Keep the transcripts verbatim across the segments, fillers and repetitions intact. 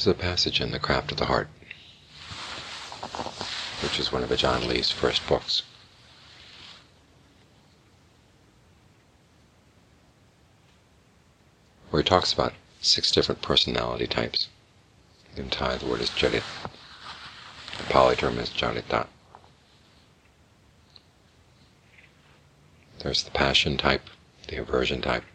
There's a passage in The Craft of the Heart, which is one of Ajaan Lee's first books. Where he talks about six different personality types. In Thai the word is Jarit. The Pali term is Jarita. There's the passion type, the aversion type,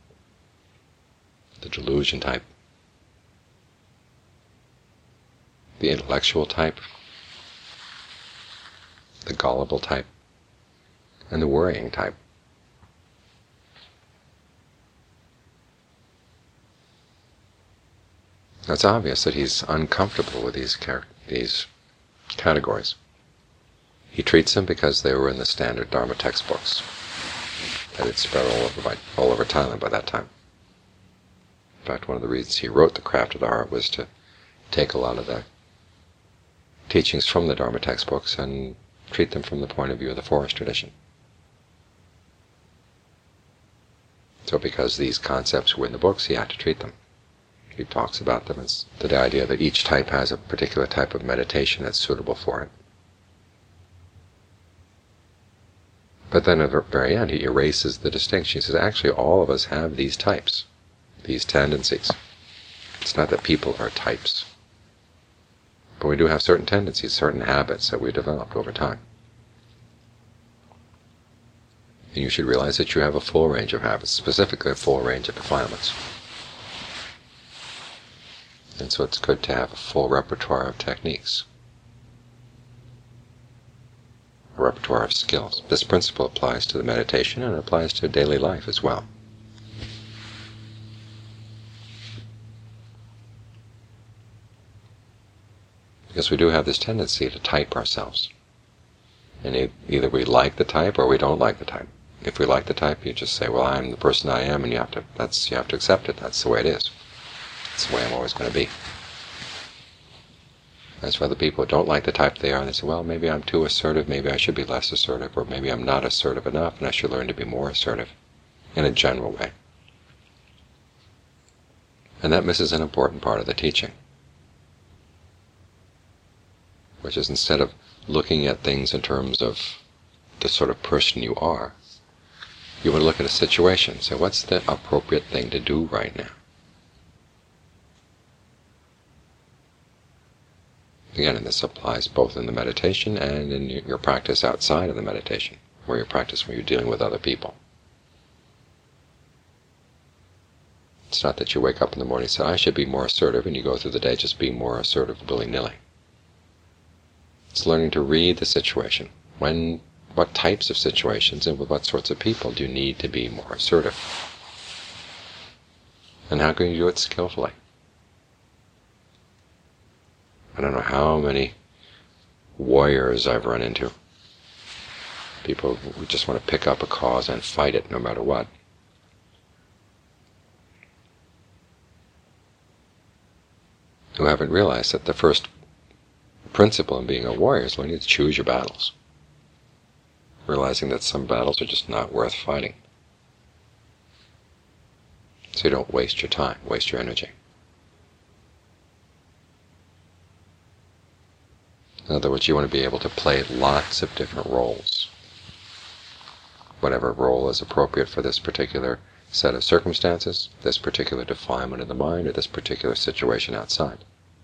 the delusion type, the intellectual type, the gullible type, and the worrying type. Now it's obvious that he's uncomfortable with these, these categories. He treats them because they were in the standard Dharma textbooks that had spread all over, by, all over Thailand by that time. In fact, one of the reasons he wrote The Craft of the Heart was to take a lot of the teachings from the Dharma textbooks and treat them from the point of view of the forest tradition. So because these concepts were in the books, he had to treat them. He talks about them as the idea that each type has a particular type of meditation that's suitable for it. But then at the very end, he erases the distinction. He says, actually, all of us have these types, these tendencies. It's not that people are types. But we do have certain tendencies, certain habits that we developed over time. And you should realize that you have a full range of habits, specifically a full range of defilements. And so it's good to have a full repertoire of techniques, a repertoire of skills. This principle applies to the meditation and it applies to daily life as well. Because we do have this tendency to type ourselves. And either we like the type or we don't like the type. If we like the type, you just say, well, I'm the person I am, and you have to, that's, you have to accept it. That's the way it is. That's the way I'm always going to be. As for other people who don't like the type they are, they say, well, maybe I'm too assertive, maybe I should be less assertive, or maybe I'm not assertive enough, and I should learn to be more assertive, in a general way. And that misses an important part of the teaching, which is instead of looking at things in terms of the sort of person you are, you want to look at a situation and say, what's the appropriate thing to do right now? Again, and this applies both in the meditation and in your practice outside of the meditation, or your practice when you're dealing with other people. It's not that you wake up in the morning and say, I should be more assertive, and you go through the day just being more assertive willy-nilly. It's learning to read the situation. When, what types of situations and with what sorts of people do you need to be more assertive? And how can you do it skillfully? I don't know how many warriors I've run into. People who just want to pick up a cause and fight it no matter what. Who haven't realized that the first principle in being a warrior is learning to choose your battles. Realizing that some battles are just not worth fighting. So you don't waste your time, waste your energy. In other words, you want to be able to play lots of different roles. Whatever role is appropriate for this particular set of circumstances, this particular defilement in the mind, or this particular situation outside.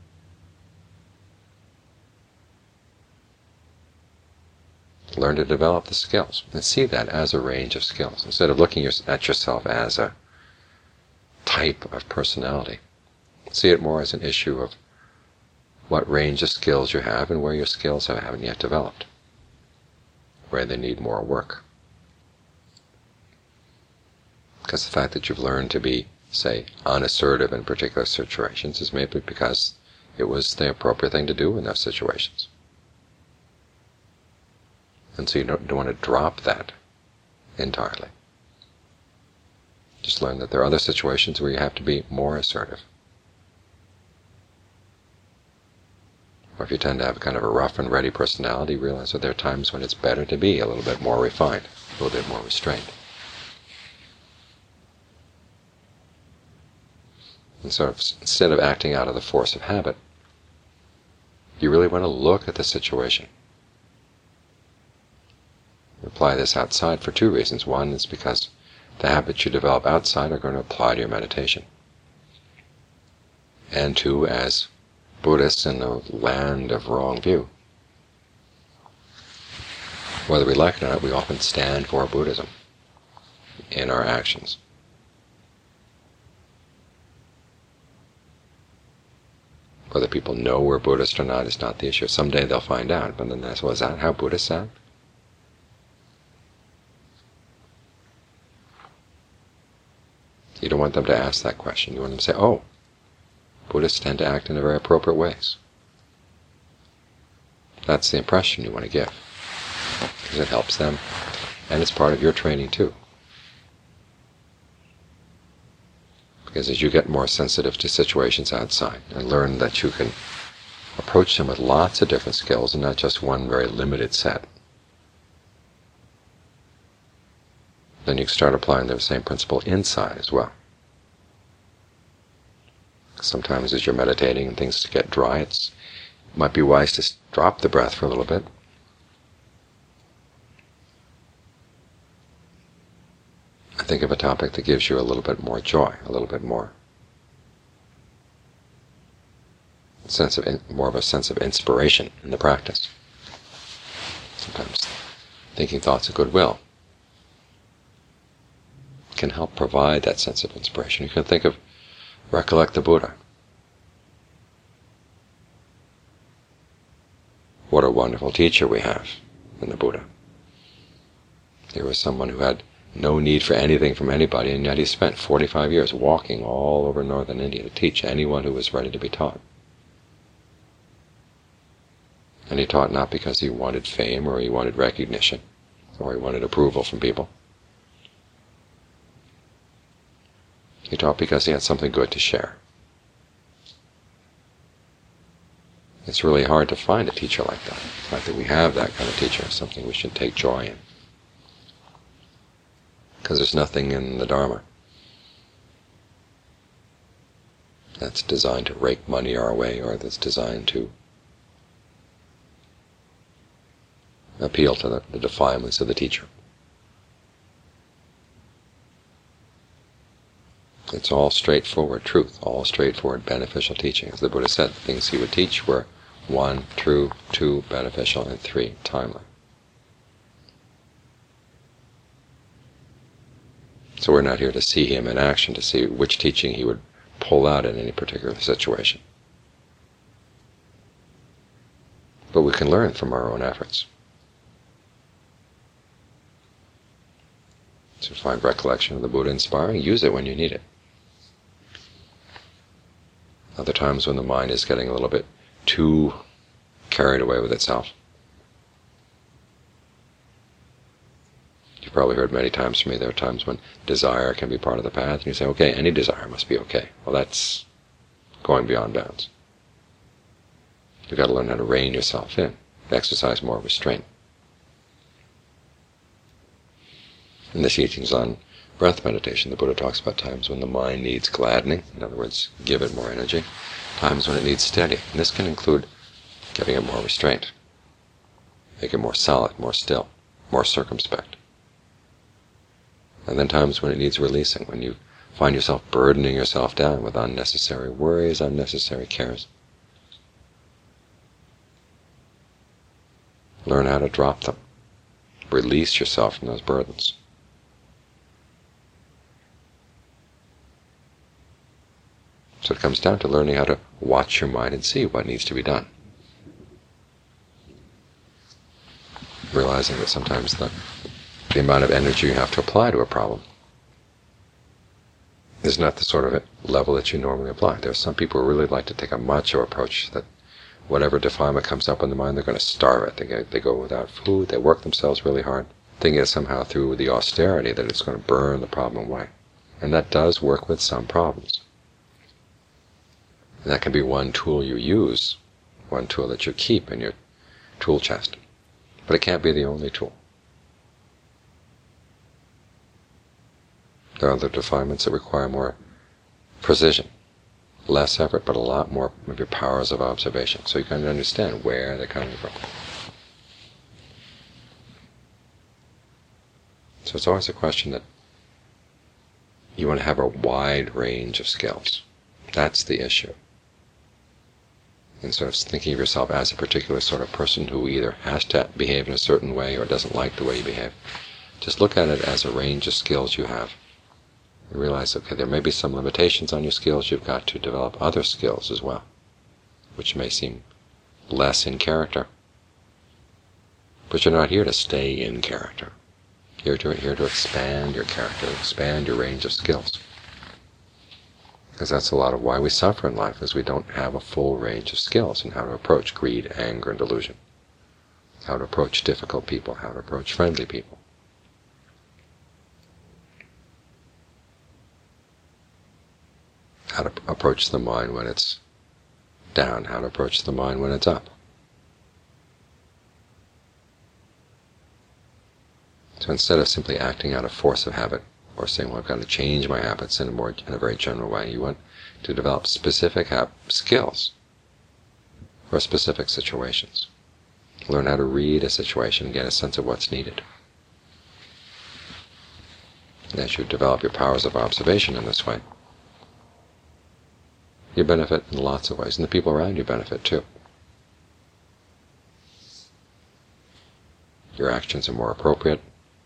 Learn to develop the skills, and see that as a range of skills, instead of looking at yourself as a type of personality. See it more as an issue of what range of skills you have and where your skills haven't yet developed, where they need more work. Because the fact that you've learned to be, say, unassertive in particular situations is maybe because it was the appropriate thing to do in those situations. And so you don't, don't want to drop that entirely. Just learn that there are other situations where you have to be more assertive. Or if you tend to have kind of a rough and ready personality, realize that there are times when it's better to be a little bit more refined, a little bit more restrained. And so instead of acting out of the force of habit, you really want to look at the situation. You apply this outside for two reasons. One is because the habits you develop outside are going to apply to your meditation. And two, as Buddhists in the land of wrong view, whether we like it or not, we often stand for Buddhism in our actions. Whether people know we're Buddhist or not is not the issue. Someday they'll find out, but then that's, well, is that how Buddhists act? You don't want them to ask that question. You want them to say, oh, Buddhists tend to act in very appropriate ways. That's the impression you want to give, because it helps them, and it's part of your training too. Because as you get more sensitive to situations outside and learn that you can approach them with lots of different skills and not just one very limited set, then you can start applying the same principle inside as well. Sometimes as you're meditating and things get dry, it's, it might be wise to drop the breath for a little bit. And think of a topic that gives you a little bit more joy, a little bit more sense of in, more of a sense of inspiration in the practice. Sometimes thinking thoughts of goodwill can help provide that sense of inspiration. You can think of, recollect the Buddha. What a wonderful teacher we have in the Buddha. He was someone who had no need for anything from anybody, and yet he spent forty-five years walking all over northern India to teach anyone who was ready to be taught. And he taught not because he wanted fame or he wanted recognition or he wanted approval from people. He taught because he had something good to share. It's really hard to find a teacher like that. The fact that we have that kind of teacher is something we should take joy in. Because there's nothing in the Dharma that's designed to rake money our way or that's designed to appeal to the, the defilements of the teacher. It's all straightforward truth, all straightforward beneficial teaching. As the Buddha said, the things he would teach were one, true, two, beneficial, and three, timely. So we're not here to see him in action, to see which teaching he would pull out in any particular situation. But we can learn from our own efforts. So find recollection of the Buddha inspiring, use it when you need it. Other times when the mind is getting a little bit too carried away with itself. You've probably heard many times from me, there are times when desire can be part of the path, and you say, okay, any desire must be okay. Well, that's going beyond bounds. You've got to learn how to rein yourself in, exercise more restraint. In the teachings on breath meditation, the Buddha talks about times when the mind needs gladdening, in other words, give it more energy, times when it needs steady. And this can include giving it more restraint, make it more solid, more still, more circumspect. And then times when it needs releasing, when you find yourself burdening yourself down with unnecessary worries, unnecessary cares. Learn how to drop them. Release yourself from those burdens. So it comes down to learning how to watch your mind and see what needs to be done. Realizing that sometimes the, the amount of energy you have to apply to a problem is not the sort of level that you normally apply. There are some people who really like to take a macho approach, that whatever defilement comes up in the mind, they're going to starve it. They go, they go without food, they work themselves really hard, thinking that somehow through the austerity that it's going to burn the problem away. And that does work with some problems. And that can be one tool you use, one tool that you keep in your tool chest. But it can't be the only tool. There are other defilements that require more precision, less effort, but a lot more of your powers of observation, so you can understand where they're coming from. So it's always a question that you want to have a wide range of skills. That's the issue. Instead of thinking of yourself as a particular sort of person who either has to behave in a certain way or doesn't like the way you behave, just look at it as a range of skills you have. And realize, okay, there may be some limitations on your skills. You've got to develop other skills as well, which may seem less in character. But you're not here to stay in character. You're here to expand your character, expand your range of skills. Because that's a lot of why we suffer in life, is we don't have a full range of skills in how to approach greed, anger, and delusion. How to approach difficult people, how to approach friendly people. How to approach the mind when it's down, how to approach the mind when it's up. So instead of simply acting out of force of habit, or saying, well, I've got to change my habits in a more, in a very general way, you want to develop specific hab- skills for specific situations. Learn how to read a situation and get a sense of what's needed. And as you develop your powers of observation in this way, you benefit in lots of ways, and the people around you benefit too. Your actions are more appropriate.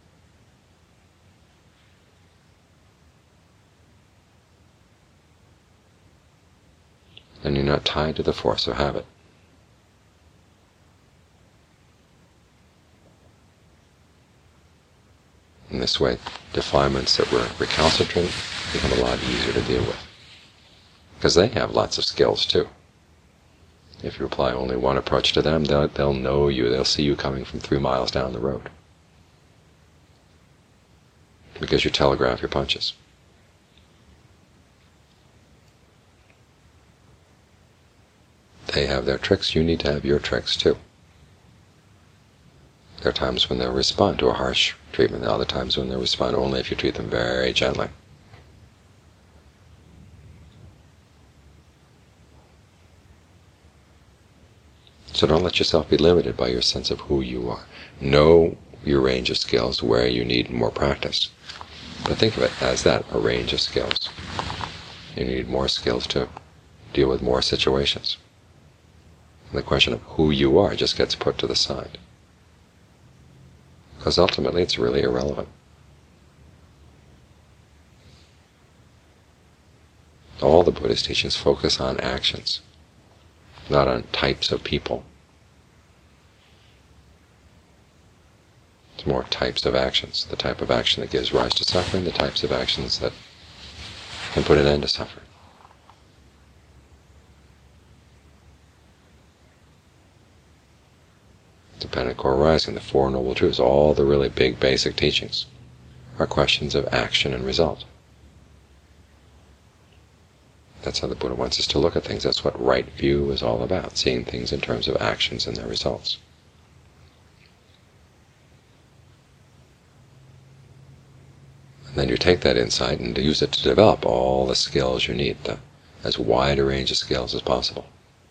And you're not tied to the force of habit. In this way, defilements that were recalcitrant become a lot easier to deal with. Because they have lots of skills too. If you apply only one approach to them, they'll, they'll know you, they'll see you coming from three miles down the road. Because you telegraph your punches. They have their tricks, you need to have your tricks too. There are times when they'll respond to a harsh treatment, there are other times when they'll respond only if you treat them very gently. So don't let yourself be limited by your sense of who you are. Know your range of skills, where you need more practice. But think of it as that, a range of skills. You need more skills to deal with more situations. And the question of who you are just gets put to the side. Because ultimately it's really irrelevant. All the Buddhist teachings focus on actions, not on types of people. It's more types of actions. The type of action that gives rise to suffering, the types of actions that can put an end to suffering. Dependent core arising, the Four Noble Truths, all the really big basic teachings are questions of action and result. That's how the Buddha wants us to look at things. That's what right view is all about, seeing things in terms of actions and their results. And then you take that insight and use it to develop all the skills you need, the, as wide a range of skills as possible.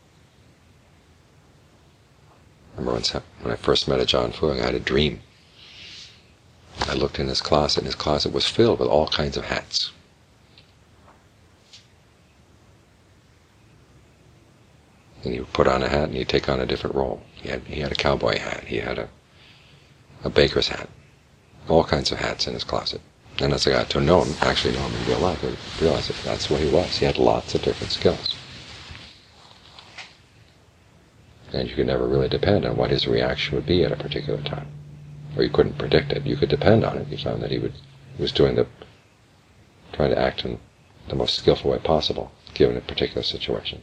I remember once when I first met Ajahn Fuang, I had a dream. I looked in his closet, and his closet was filled with all kinds of hats. And he would put on a hat, and he'd take on a different role. He had he had a cowboy hat, he had a a baker's hat, all kinds of hats in his closet. And as I got to know him, actually know him in real life, I realized that that's what he was. He had lots of different skills. And you could never really depend on what his reaction would be at a particular time. Or you couldn't predict it. You could depend on it. You found that he would he was doing the trying to act in the most skillful way possible, given a particular situation.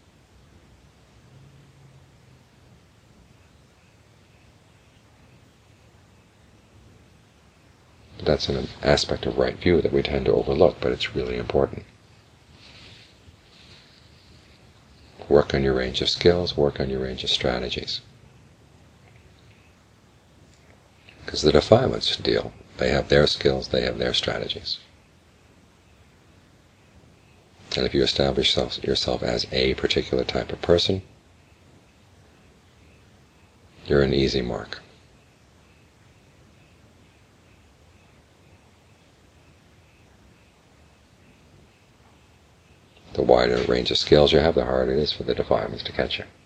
But that's an aspect of right view that we tend to overlook, but it's really important. Work on your range of skills, work on your range of strategies. Because the defilements deal. They have their skills, they have their strategies. And if you establish yourself, yourself as a particular type of person, you're an easy mark. The wider range of skills you have, the harder it is for the defilements to catch you.